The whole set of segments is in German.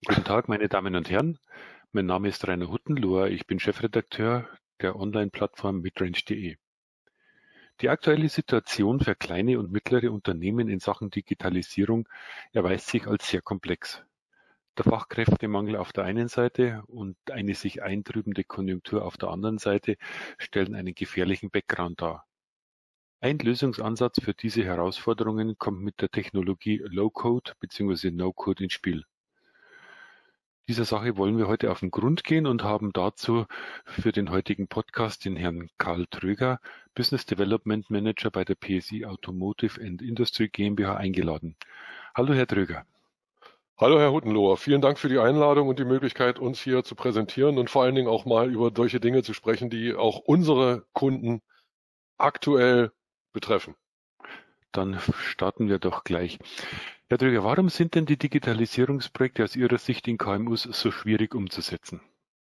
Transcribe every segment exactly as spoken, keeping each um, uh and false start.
Guten Tag, meine Damen und Herren. Mein Name ist Rainer Huttenlohr. Ich bin Chefredakteur der Online-Plattform midrange punkt de. Die aktuelle Situation für kleine und mittlere Unternehmen in Sachen Digitalisierung erweist sich als sehr komplex. Der Fachkräftemangel auf der einen Seite und eine sich eintrübende Konjunktur auf der anderen Seite stellen einen gefährlichen Background dar. Ein Lösungsansatz für diese Herausforderungen kommt mit der Technologie Low-Code bzw. No-Code ins Spiel. Dieser Sache wollen wir heute auf den Grund gehen und haben dazu für den heutigen Podcast den Herrn Karl Tröger, Business Development Manager bei der P S I Automotive and Industry GmbH eingeladen. Hallo Herr Tröger. Hallo Herr Huttenlohr, vielen Dank für die Einladung und die Möglichkeit, uns hier zu präsentieren und vor allen Dingen auch mal über solche Dinge zu sprechen, die auch unsere Kunden aktuell betreffen. Dann starten wir doch gleich. Herr Tröger, warum sind denn die Digitalisierungsprojekte aus Ihrer Sicht in K M Us so schwierig umzusetzen?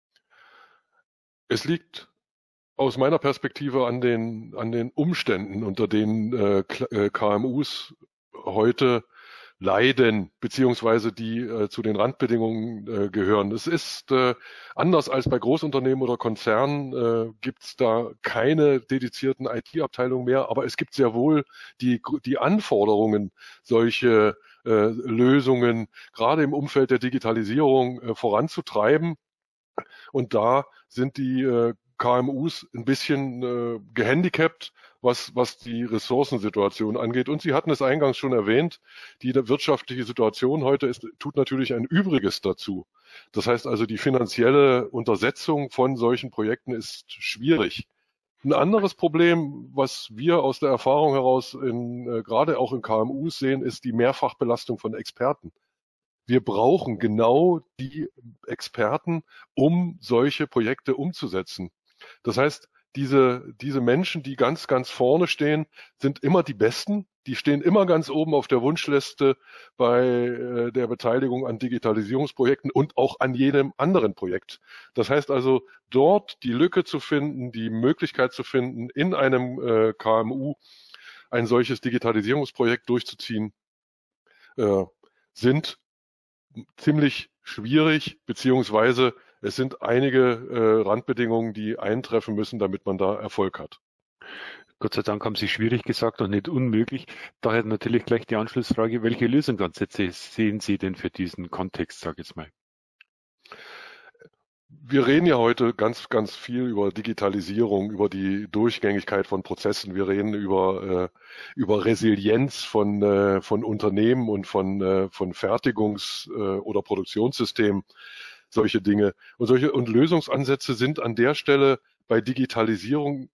Es liegt aus meiner Perspektive an den, an den Umständen, unter denen äh, K M Us heute leiden, beziehungsweise die äh, zu den Randbedingungen äh, gehören. Es ist äh, anders als bei Großunternehmen oder Konzernen, äh, gibt es da keine dedizierten I T-Abteilungen mehr, aber es gibt sehr wohl die, die Anforderungen, solche äh, Lösungen gerade im Umfeld der Digitalisierung äh, voranzutreiben. Und da sind die äh, K M Us ein bisschen äh, gehandicapt, was, was die Ressourcensituation angeht. Und Sie hatten es eingangs schon erwähnt, die wirtschaftliche Situation heute ist, tut natürlich ein Übriges dazu. Das heißt also, die finanzielle Untersetzung von solchen Projekten ist schwierig. Ein anderes Problem, was wir aus der Erfahrung heraus in, äh, gerade auch in K M Us sehen, ist die Mehrfachbelastung von Experten. Wir brauchen genau die Experten, um solche Projekte umzusetzen. Das heißt, diese, diese Menschen, die ganz, ganz vorne stehen, sind immer die Besten. Die stehen immer ganz oben auf der Wunschliste bei äh, der Beteiligung an Digitalisierungsprojekten und auch an jedem anderen Projekt. Das heißt also, dort die Lücke zu finden, die Möglichkeit zu finden, in einem äh, K M U ein solches Digitalisierungsprojekt durchzuziehen, äh, sind ziemlich schwierig, beziehungsweise es sind einige äh, Randbedingungen, die eintreffen müssen, damit man da Erfolg hat. Gott sei Dank haben Sie schwierig gesagt und nicht unmöglich. Daher natürlich gleich die Anschlussfrage, welche Lösungsansätze sehen Sie denn für diesen Kontext, sage ich jetzt mal? Wir reden ja heute ganz, ganz viel über Digitalisierung, über die Durchgängigkeit von Prozessen. Wir reden über, äh, über Resilienz von, äh, von Unternehmen und von, äh, von Fertigungs- äh, oder Produktionssystemen, solche Dinge. Und solche, und Lösungsansätze sind an der Stelle bei Digitalisierung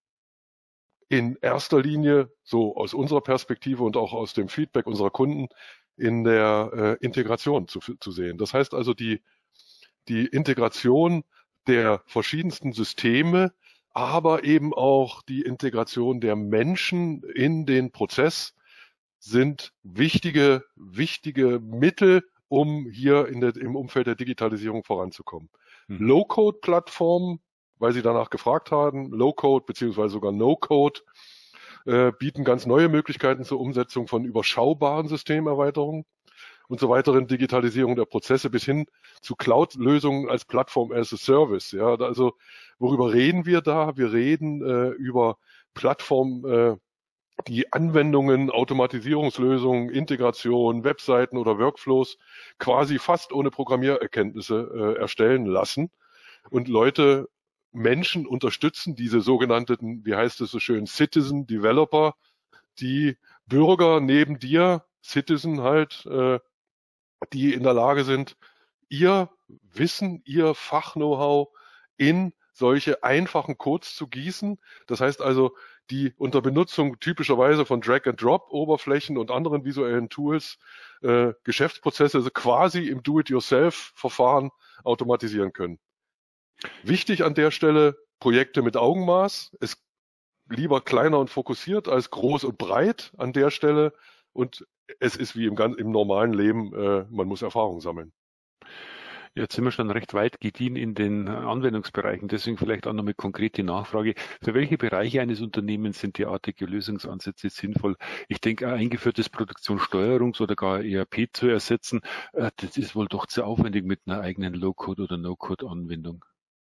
in erster Linie, so aus unserer Perspektive und auch aus dem Feedback unserer Kunden, in der äh, Integration zu, zu sehen. Das heißt also, die, die Integration der verschiedensten Systeme, aber eben auch die Integration der Menschen in den Prozess sind wichtige, wichtige Mittel, um hier in der, im Umfeld der Digitalisierung voranzukommen. Mhm. Low-Code-Plattformen, weil Sie danach gefragt haben, Low-Code beziehungsweise sogar No-Code, äh, bieten ganz neue Möglichkeiten zur Umsetzung von überschaubaren Systemerweiterungen und zur weiteren Digitalisierung der Prozesse bis hin zu Cloud-Lösungen als Plattform as a Service. Ja, also worüber reden wir da? Wir reden äh, über Plattformen, äh, die Anwendungen, Automatisierungslösungen, Integration, Webseiten oder Workflows quasi fast ohne Programmiererkenntnisse äh, erstellen lassen und Leute, Menschen unterstützen, diese sogenannten, wie heißt es so schön, Citizen Developer, die Bürger neben dir, Citizen halt, äh, die in der Lage sind, ihr Wissen, ihr Fach-Know-how in solche einfachen Codes zu gießen. Das heißt also, die unter Benutzung typischerweise von Drag-and-Drop-Oberflächen und anderen visuellen Tools äh, Geschäftsprozesse also quasi im Do-it-yourself-Verfahren automatisieren können. Wichtig an der Stelle, Projekte mit Augenmaß. Es lieber kleiner und fokussiert als groß und breit an der Stelle. Und es ist wie im, im normalen Leben, äh, man muss Erfahrung sammeln. Jetzt sind wir schon recht weit gediehen in den Anwendungsbereichen, deswegen vielleicht auch noch eine konkrete Nachfrage. Für welche Bereiche eines Unternehmens sind derartige Lösungsansätze sinnvoll? Ich denke, ein eingeführtes Produktionssteuerungs- oder gar E R P zu ersetzen, das ist wohl doch zu aufwendig mit einer eigenen Low-Code- oder No-Code-Anwendung.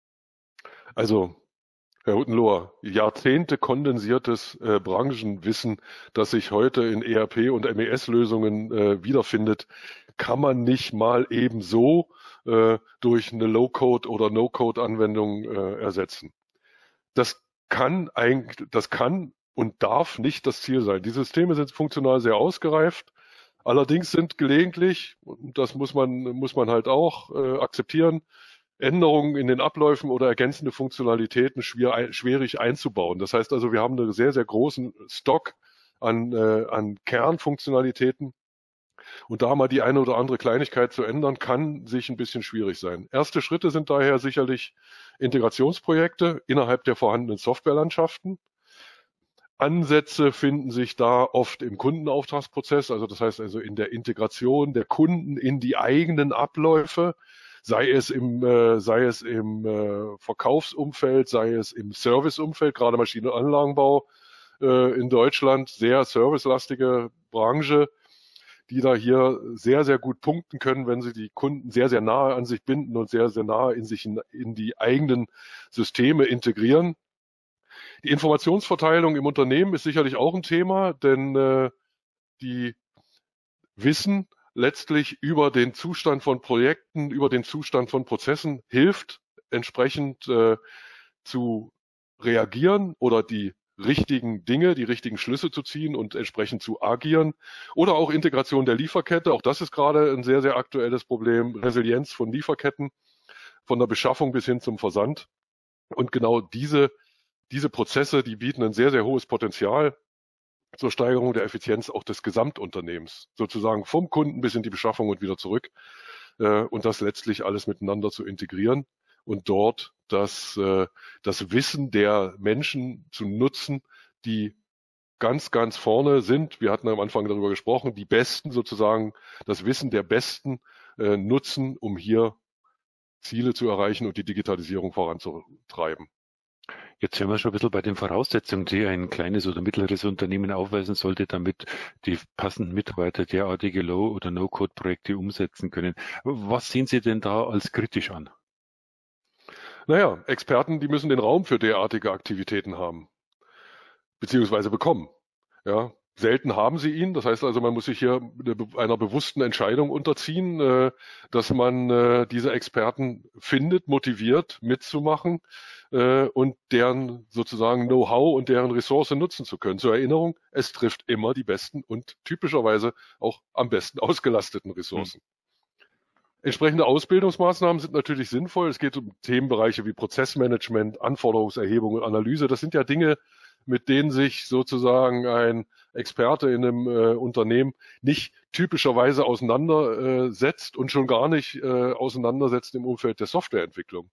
Also, Herr Huttenloher, Jahrzehnte kondensiertes äh, Branchenwissen, das sich heute in E R P und M E S-Lösungen äh, wiederfindet, kann man nicht mal ebenso äh, durch eine Low-Code- oder No-Code-Anwendung äh, ersetzen. Das kann eigentlich, das kann und darf nicht das Ziel sein. Die Systeme sind funktional sehr ausgereift. Allerdings sind gelegentlich, und das muss man, muss man halt auch äh, akzeptieren, Änderungen in den Abläufen oder ergänzende Funktionalitäten schwer, schwierig einzubauen. Das heißt also, wir haben einen sehr, sehr großen Stock an, äh, an Kernfunktionalitäten. Und da mal die eine oder andere Kleinigkeit zu ändern, kann sich ein bisschen schwierig sein. Erste Schritte sind daher sicherlich Integrationsprojekte innerhalb der vorhandenen Softwarelandschaften. Ansätze finden sich da oft im Kundenauftragsprozess, also das heißt also in der Integration der Kunden in die eigenen Abläufe, sei es im, äh, sei es im äh, Verkaufsumfeld, sei es im Serviceumfeld, gerade Maschinen- und Anlagenbau äh, in Deutschland, sehr servicelastige Branche, die da hier sehr, sehr gut punkten können, wenn sie die Kunden sehr, sehr nahe an sich binden und sehr, sehr nahe in sich in, in die eigenen Systeme integrieren. Die Informationsverteilung im Unternehmen ist sicherlich auch ein Thema, denn äh, die wissen letztlich über den Zustand von Projekten, über den Zustand von Prozessen, hilft entsprechend äh, zu reagieren oder die richtigen Dinge, die richtigen Schlüsse zu ziehen und entsprechend zu agieren. Oder auch Integration der Lieferkette, auch das ist gerade ein sehr, sehr aktuelles Problem, Resilienz von Lieferketten, von der Beschaffung bis hin zum Versand. Und genau diese, diese Prozesse, die bieten ein sehr, sehr hohes Potenzial zur Steigerung der Effizienz auch des Gesamtunternehmens, sozusagen vom Kunden bis in die Beschaffung und wieder zurück, äh, und das letztlich alles miteinander zu integrieren und dort das, äh, das Wissen der Menschen zu nutzen, die ganz, ganz vorne sind. Wir hatten am Anfang darüber gesprochen, die Besten sozusagen, das Wissen der Besten äh, nutzen, um hier Ziele zu erreichen und die Digitalisierung voranzutreiben. Jetzt sind wir schon ein bisschen bei den Voraussetzungen, die ein kleines oder mittleres Unternehmen aufweisen sollte, damit die passenden Mitarbeiter derartige Low- oder No-Code-Projekte umsetzen können. Was sehen Sie denn da als kritisch an? Naja, Experten, die müssen den Raum für derartige Aktivitäten haben, beziehungsweise bekommen. Ja, selten haben sie ihn. Das heißt also, man muss sich hier einer bewussten Entscheidung unterziehen, dass man diese Experten findet, motiviert, mitzumachen und deren sozusagen Know-how und deren Ressource nutzen zu können. Zur Erinnerung, es trifft immer die besten und typischerweise auch am besten ausgelasteten Ressourcen. Hm. Entsprechende Ausbildungsmaßnahmen sind natürlich sinnvoll. Es geht um Themenbereiche wie Prozessmanagement, Anforderungserhebung und Analyse. Das sind ja Dinge, mit denen sich sozusagen ein Experte in einem äh, Unternehmen nicht typischerweise auseinandersetzt äh, und schon gar nicht äh, auseinandersetzt im Umfeld der Softwareentwicklung.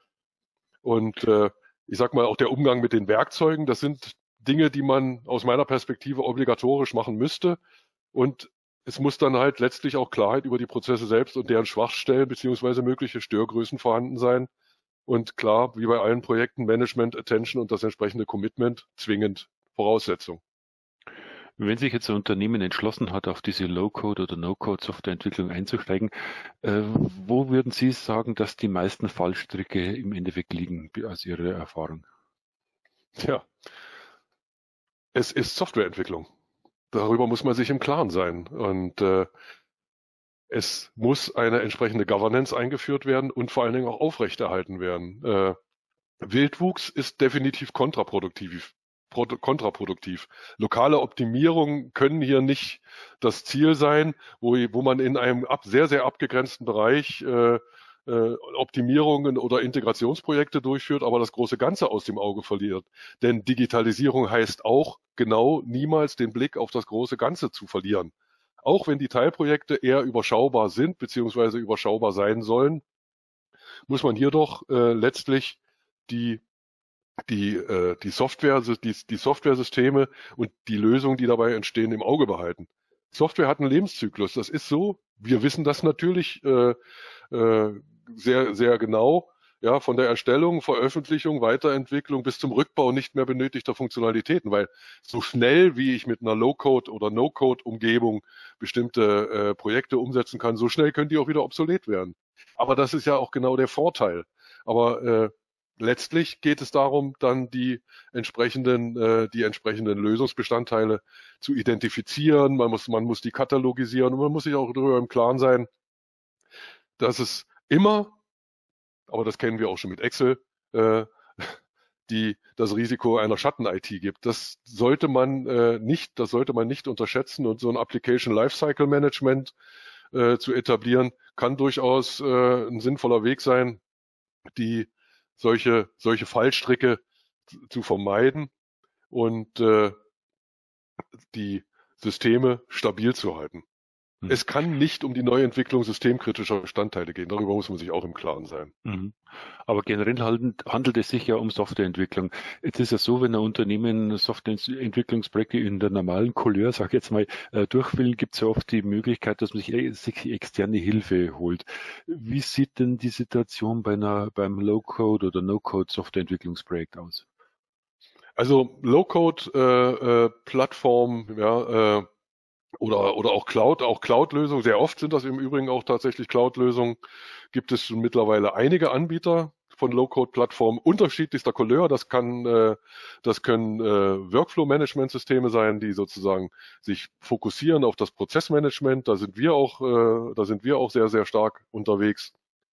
Und äh, ich sag mal, auch der Umgang mit den Werkzeugen, das sind Dinge, die man aus meiner Perspektive obligatorisch machen müsste. Und es muss dann halt letztlich auch Klarheit über die Prozesse selbst und deren Schwachstellen beziehungsweise mögliche Störgrößen vorhanden sein. Und klar, wie bei allen Projekten, Management, Attention und das entsprechende Commitment zwingend Voraussetzung. Wenn sich jetzt ein Unternehmen entschlossen hat, auf diese Low-Code- oder No-Code-Softwareentwicklung einzusteigen, äh, wo würden Sie sagen, dass die meisten Fallstricke im Endeffekt liegen, aus Ihrer Erfahrung? Tja, es ist Softwareentwicklung. Darüber muss man sich im Klaren sein. Und äh, es muss eine entsprechende Governance eingeführt werden und vor allen Dingen auch aufrechterhalten werden. Äh, Wildwuchs ist definitiv kontraproduktiv. kontraproduktiv. Lokale Optimierungen können hier nicht das Ziel sein, wo, wo man in einem ab, sehr, sehr abgegrenzten Bereich äh, äh, Optimierungen oder Integrationsprojekte durchführt, aber das große Ganze aus dem Auge verliert. Denn Digitalisierung heißt auch genau niemals den Blick auf das große Ganze zu verlieren. Auch wenn die Teilprojekte eher überschaubar sind, beziehungsweise überschaubar sein sollen, muss man hier doch äh, letztlich die die äh, die Software, die, die Softwaresysteme und die Lösungen, die dabei entstehen, im Auge behalten. Software hat einen Lebenszyklus. Das ist so. Wir wissen das natürlich. Äh, äh, sehr, sehr genau, ja, von der Erstellung, Veröffentlichung, Weiterentwicklung bis zum Rückbau nicht mehr benötigter Funktionalitäten, weil so schnell, wie ich mit einer Low-Code oder No-Code-Umgebung bestimmte äh, Projekte umsetzen kann, so schnell können die auch wieder obsolet werden. Aber das ist ja auch genau der Vorteil. Aber äh, letztlich geht es darum, dann die entsprechenden, äh, die entsprechenden Lösungsbestandteile zu identifizieren. Man muss, man muss die katalogisieren und man muss sich auch darüber im Klaren sein, dass es immer, aber das kennen wir auch schon mit Excel, äh, die das Risiko einer Schatten-I T gibt. Das sollte man äh, nicht, das sollte man nicht unterschätzen, und so ein Application Lifecycle Management äh, zu etablieren, kann durchaus äh, ein sinnvoller Weg sein, die solche solche Fallstricke zu vermeiden und äh, die Systeme stabil zu halten. Mhm. Es kann nicht um die Neuentwicklung systemkritischer Bestandteile gehen. Darüber muss man sich auch im Klaren sein. Mhm. Aber generell handelt es sich ja um Softwareentwicklung. Jetzt ist ja so, wenn ein Unternehmen Softwareentwicklungsprojekte in der normalen Couleur, sag ich jetzt mal, durch will, gibt es ja oft die Möglichkeit, dass man sich, sich externe Hilfe holt. Wie sieht denn die Situation bei einer, beim Low-Code oder No-Code Softwareentwicklungsprojekt aus? Also Low-Code-Plattform, äh, ja, äh, oder, oder auch Cloud, auch Cloud-Lösungen. Sehr oft sind das im Übrigen auch tatsächlich Cloud-Lösungen. Gibt es schon mittlerweile einige Anbieter von Low-Code-Plattformen unterschiedlichster Couleur. Das kann, äh, das können äh, Workflow-Management-Systeme sein, die sozusagen sich fokussieren auf das Prozessmanagement. Da sind wir auch, äh, da sind wir auch sehr, sehr stark unterwegs.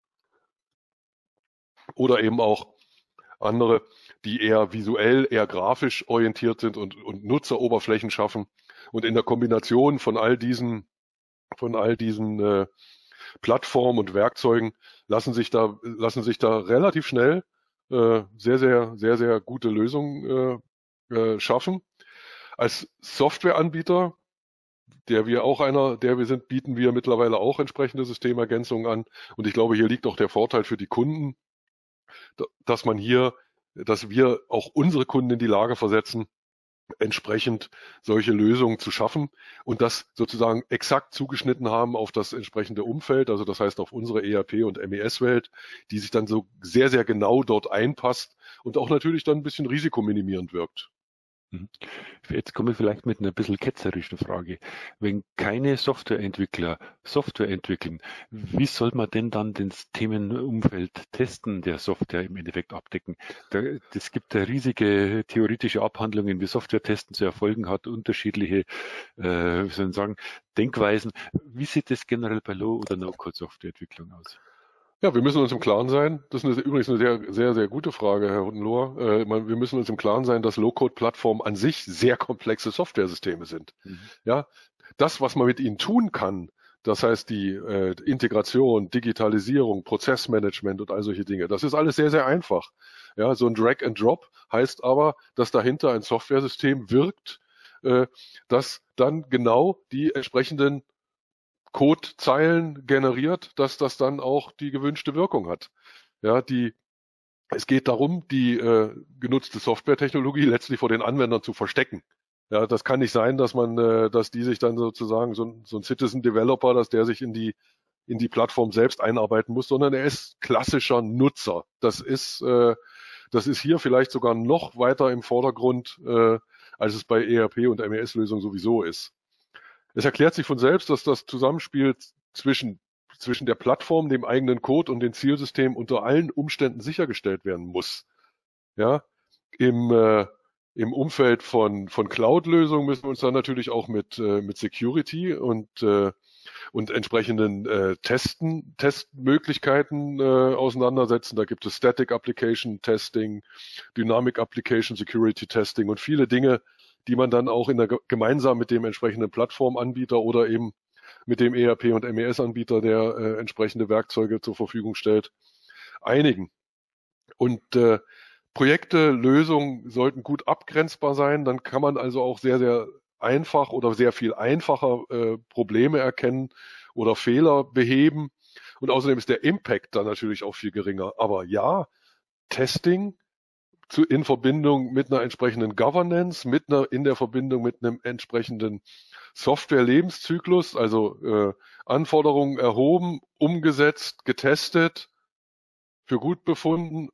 Oder eben auch andere, die eher visuell, eher grafisch orientiert sind und, und Nutzeroberflächen schaffen. Und in der Kombination von all diesen, von all diesen äh, Plattformen und Werkzeugen lassen sich da, lassen sich da relativ schnell äh, sehr, sehr, sehr, sehr gute Lösungen äh, äh, schaffen. Als Softwareanbieter, der wir auch einer, der wir sind, bieten wir mittlerweile auch entsprechende Systemergänzungen an. Und ich glaube, hier liegt auch der Vorteil für die Kunden, dass man hier, dass wir auch unsere Kunden in die Lage versetzen, entsprechend solche Lösungen zu schaffen und das sozusagen exakt zugeschnitten haben auf das entsprechende Umfeld, also das heißt auf unsere E R P- und M E S-Welt, die sich dann so sehr, sehr genau dort einpasst und auch natürlich dann ein bisschen risikominimierend wirkt. Jetzt komme ich vielleicht mit einer bisschen ketzerischen Frage. Wenn keine Softwareentwickler Software entwickeln, wie soll man denn dann das Themenumfeld Testen der Software im Endeffekt abdecken? Es gibt ja riesige theoretische Abhandlungen, wie Software-Testen zu erfolgen hat, unterschiedliche, äh, wie soll man sagen, Denkweisen. Wie sieht das generell bei Low- oder No-Code-Softwareentwicklung aus? Ja, wir müssen uns im Klaren sein, das ist eine, übrigens eine sehr, sehr, sehr gute Frage, Herr Huttenlohr. Äh, wir müssen uns im Klaren sein, dass Low-Code-Plattformen an sich sehr komplexe Softwaresysteme sind. Mhm. Ja, das, was man mit ihnen tun kann, das heißt die äh, Integration, Digitalisierung, Prozessmanagement und all solche Dinge, das ist alles sehr, sehr einfach. Ja, so ein Drag and Drop heißt aber, dass dahinter ein Softwaresystem wirkt, äh, das dann genau die entsprechenden Codezeilen generiert, dass das dann auch die gewünschte Wirkung hat. Ja, die, es geht darum, die äh, genutzte Softwaretechnologie letztlich vor den Anwendern zu verstecken. Ja, das kann nicht sein, dass man, äh, dass die sich dann sozusagen so ein, so ein Citizen Developer, dass der sich in die in die Plattform selbst einarbeiten muss, sondern er ist klassischer Nutzer. Das ist, äh, das ist hier vielleicht sogar noch weiter im Vordergrund, äh, als es bei E R P und M E S-Lösungen sowieso ist. Es erklärt sich von selbst, dass das Zusammenspiel zwischen, zwischen der Plattform, dem eigenen Code und dem Zielsystem unter allen Umständen sichergestellt werden muss. Ja, im, äh, im Umfeld von, von Cloud-Lösungen müssen wir uns dann natürlich auch mit, äh, mit Security und, äh, und entsprechenden äh, Testen, Testmöglichkeiten äh, auseinandersetzen. Da gibt es Static Application Testing, Dynamic Application Security Testing und viele Dinge, die man dann auch in der, gemeinsam mit dem entsprechenden Plattformanbieter oder eben mit dem E R P- und M E S-Anbieter, der äh, entsprechende Werkzeuge zur Verfügung stellt, einigen. Und äh, Projekte, Lösungen sollten gut abgrenzbar sein. Dann kann man also auch sehr, sehr einfach oder sehr viel einfacher äh, Probleme erkennen oder Fehler beheben. Und außerdem ist der Impact dann natürlich auch viel geringer. Aber ja, Testing zu, in Verbindung mit einer entsprechenden Governance, mit einer, in der Verbindung mit einem entsprechenden Software-Lebenszyklus, also äh, Anforderungen erhoben, umgesetzt, getestet, für gut befunden.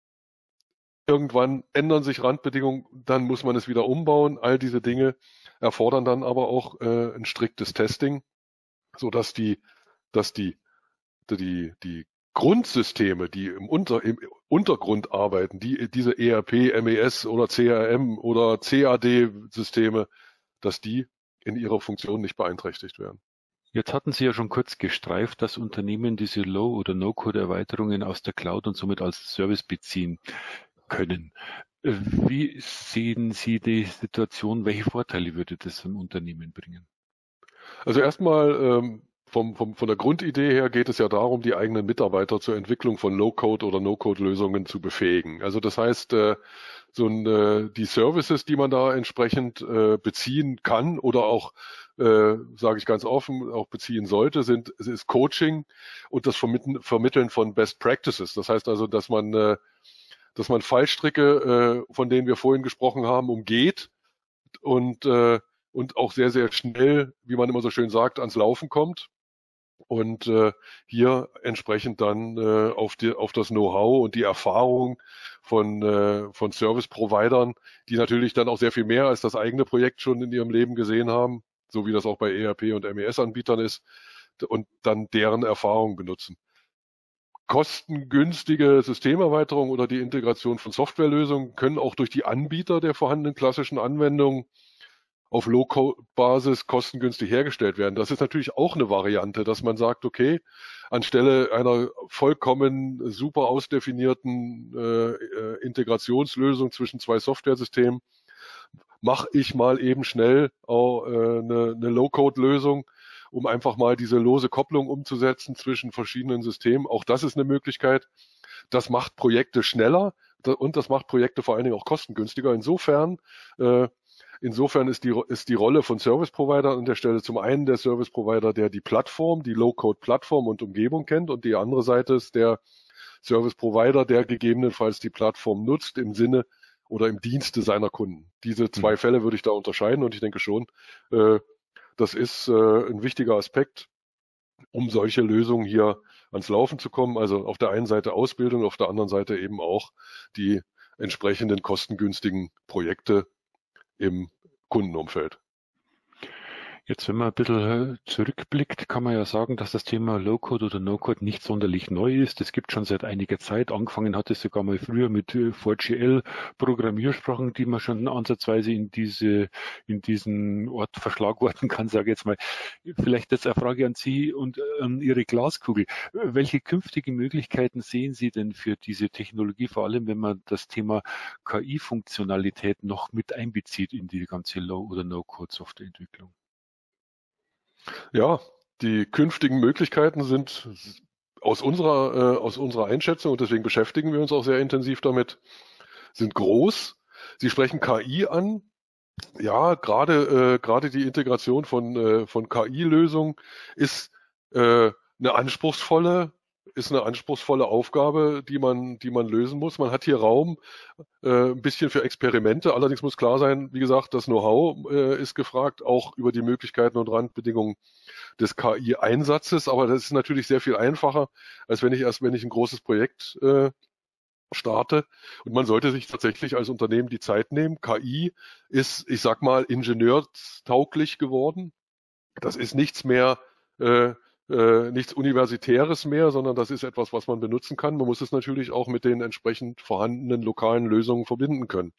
Irgendwann ändern sich Randbedingungen, dann muss man es wieder umbauen. All diese Dinge erfordern dann aber auch äh, ein striktes Testing, so dass die, dass die, die, die Grundsysteme, die im, Unter, im Untergrund arbeiten, die, diese E R P, M E S oder C R M oder C A D-Systeme, dass die in ihrer Funktion nicht beeinträchtigt werden. Jetzt hatten Sie ja schon kurz gestreift, dass Unternehmen diese Low- oder No-Code-Erweiterungen aus der Cloud und somit als Service beziehen können. Wie sehen Sie die Situation? Welche Vorteile würde das im Unternehmen bringen? Also erstmal ähm, vom, vom, von der Grundidee her geht es ja darum, die eigenen Mitarbeiter zur Entwicklung von Low-Code oder No-Code-Lösungen zu befähigen. Also das heißt, äh, so ein, äh, die Services, die man da entsprechend äh, beziehen kann oder auch, äh, sage ich ganz offen, auch beziehen sollte, sind es ist Coaching und das Vermitteln, Vermitteln von Best Practices. Das heißt also, dass man äh, dass man Fallstricke, äh, von denen wir vorhin gesprochen haben, umgeht und äh, und auch sehr, sehr schnell, wie man immer so schön sagt, ans Laufen kommt und äh, hier entsprechend dann äh, auf, die, auf das Know-how und die Erfahrung von, äh, von Service-Providern, die natürlich dann auch sehr viel mehr als das eigene Projekt schon in ihrem Leben gesehen haben, so wie das auch bei E R P und M E S-Anbietern ist, und dann deren Erfahrung benutzen. Kostengünstige Systemerweiterung oder die Integration von Softwarelösungen können auch durch die Anbieter der vorhandenen klassischen Anwendungen auf Low-Code-Basis kostengünstig hergestellt werden. Das ist natürlich auch eine Variante, dass man sagt, okay, anstelle einer vollkommen super ausdefinierten äh, Integrationslösung zwischen zwei Softwaresystemen mache ich mal eben schnell auch, äh, eine, eine Low-Code-Lösung, um einfach mal diese lose Kopplung umzusetzen zwischen verschiedenen Systemen. Auch das ist eine Möglichkeit. Das macht Projekte schneller und das macht Projekte vor allen Dingen auch kostengünstiger. Insofern, äh, insofern ist die, ist die Rolle von Service Provider an der Stelle zum einen der Service Provider, der die Plattform, die Low-Code-Plattform und Umgebung kennt, und die andere Seite ist der Service Provider, der gegebenenfalls die Plattform nutzt im Sinne oder im Dienste seiner Kunden. Diese zwei mhm. Fälle würde ich da unterscheiden, und ich denke schon, äh, das ist äh, ein wichtiger Aspekt, um solche Lösungen hier ans Laufen zu kommen. Also auf der einen Seite Ausbildung, auf der anderen Seite eben auch die entsprechenden kostengünstigen Projekte im Kundenumfeld. Jetzt, wenn man ein bisschen zurückblickt, kann man ja sagen, dass das Thema Low-Code oder No-Code nicht sonderlich neu ist. Es gibt schon seit einiger Zeit. Angefangen hat es sogar mal früher mit vier G L-Programmiersprachen, die man schon ansatzweise in diese, in diesen Ort verschlagworten kann, sage ich jetzt mal. Vielleicht jetzt eine Frage an Sie und an Ihre Glaskugel. Welche künftigen Möglichkeiten sehen Sie denn für diese Technologie, vor allem wenn man das Thema K I-Funktionalität noch mit einbezieht in die ganze Low- oder No-Code-Softwareentwicklung? Ja, die künftigen Möglichkeiten sind aus unserer, äh, aus unserer Einschätzung, und deswegen beschäftigen wir uns auch sehr intensiv damit, sind groß. Sie sprechen K I an. Ja, gerade äh, gerade die Integration von, äh, von K I-Lösungen ist äh, eine anspruchsvolle ist eine anspruchsvolle Aufgabe, die man, die man lösen muss. Man hat hier Raum äh, ein bisschen für Experimente. Allerdings muss klar sein, wie gesagt, das Know-how äh, ist gefragt, auch über die Möglichkeiten und Randbedingungen des K I-Einsatzes. Aber das ist natürlich sehr viel einfacher, als wenn ich erst, wenn ich ein großes Projekt äh, starte. Und man sollte sich tatsächlich als Unternehmen die Zeit nehmen. K I ist, ich sag mal, ingenieurstauglich geworden. Das ist nichts mehr, äh, äh, nichts Universitäres mehr, sondern das ist etwas, was man benutzen kann. Man muss es natürlich auch mit den entsprechend vorhandenen lokalen Lösungen verbinden können.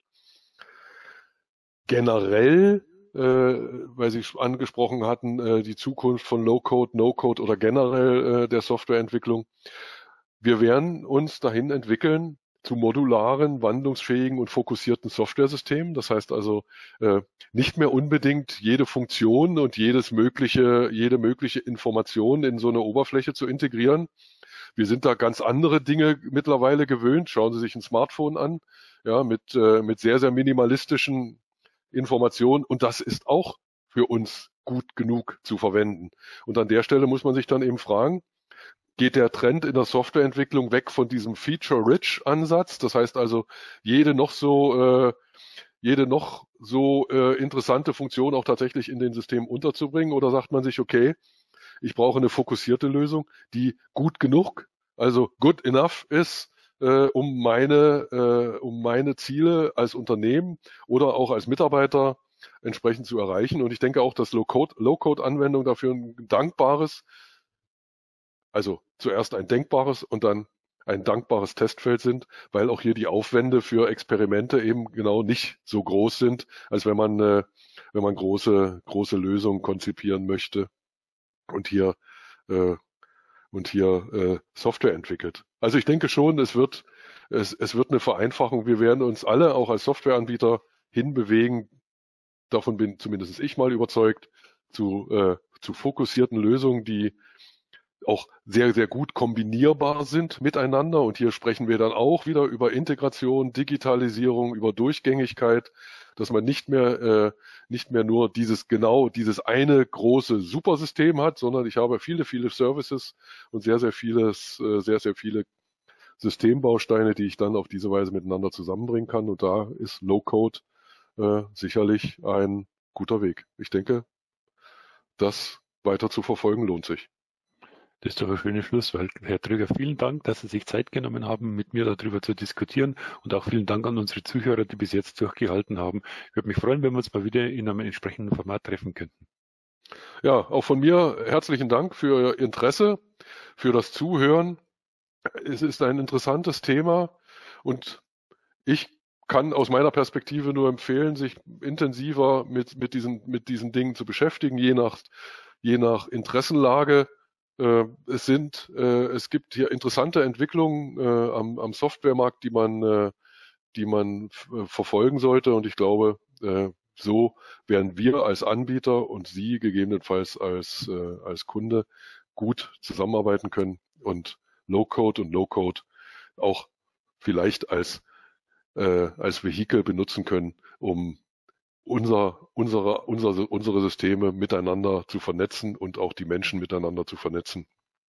Generell, äh, weil Sie angesprochen hatten, äh, die Zukunft von Low-Code, No-Code oder generell äh, der Softwareentwicklung. Wir werden uns dahin entwickeln zu modularen, wandlungsfähigen und fokussierten Softwaresystemen. Das heißt also äh, nicht mehr unbedingt jede Funktion und jedes mögliche, jede mögliche Information in so eine Oberfläche zu integrieren. Wir sind da ganz andere Dinge mittlerweile gewöhnt. Schauen Sie sich ein Smartphone an, ja, mit, äh, mit sehr, sehr minimalistischen Informationen. Und das ist auch für uns gut genug zu verwenden. Und an der Stelle muss man sich dann eben fragen, geht der Trend in der Softwareentwicklung weg von diesem Feature-Rich-Ansatz? Das heißt also, jede noch so, äh, jede noch so äh, interessante Funktion auch tatsächlich in den Systemen unterzubringen? Oder sagt man sich, okay, ich brauche eine fokussierte Lösung, die gut genug, also good enough ist, äh, um meine, äh, um meine Ziele als Unternehmen oder auch als Mitarbeiter entsprechend zu erreichen. Und ich denke auch, dass Low-Code, Low-Code-Anwendung dafür ein dankbares, also zuerst ein denkbares und dann ein dankbares Testfeld sind, weil auch hier die Aufwände für Experimente eben genau nicht so groß sind, als wenn man, äh, wenn man große, große Lösungen konzipieren möchte und hier, äh, und hier äh, Software entwickelt. Also ich denke schon, es wird, es, es wird eine Vereinfachung. Wir werden uns alle auch als Softwareanbieter hinbewegen. Davon bin zumindest ich mal überzeugt, zu, äh, zu fokussierten Lösungen, die auch sehr, sehr gut kombinierbar sind miteinander. Und hier sprechen wir dann auch wieder über Integration, Digitalisierung, über Durchgängigkeit, dass man nicht mehr, äh, nicht mehr nur dieses genau, dieses eine große Supersystem hat, sondern ich habe viele, viele Services und sehr, sehr vieles, äh, sehr, sehr viele Systembausteine, die ich dann auf diese Weise miteinander zusammenbringen kann. Und da ist Low-Code äh, sicherlich ein guter Weg. Ich denke, das weiter zu verfolgen lohnt sich. Das ist doch ein schönes Schlusswort. Herr Trüger, vielen Dank, dass Sie sich Zeit genommen haben, mit mir darüber zu diskutieren, und auch vielen Dank an unsere Zuhörer, die bis jetzt durchgehalten haben. Ich würde mich freuen, wenn wir uns mal wieder in einem entsprechenden Format treffen könnten. Ja, auch von mir herzlichen Dank für Ihr Interesse, für das Zuhören. Es ist ein interessantes Thema und ich kann aus meiner Perspektive nur empfehlen, sich intensiver mit, mit, diesen, mit diesen Dingen zu beschäftigen, je nach, je nach Interessenlage. Es sind, es gibt hier interessante Entwicklungen am, am Softwaremarkt, die man, die man verfolgen sollte. Und ich glaube, so werden wir als Anbieter und Sie gegebenenfalls als, als Kunde gut zusammenarbeiten können und Low-Code und No-Code auch vielleicht als, als Vehikel benutzen können, um Unser, unsere, unsere, unsere Systeme miteinander zu vernetzen und auch die Menschen miteinander zu vernetzen,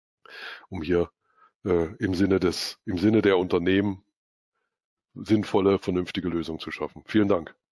um hier äh, im Sinne des, im Sinne der Unternehmen sinnvolle, vernünftige Lösungen zu schaffen. Vielen Dank.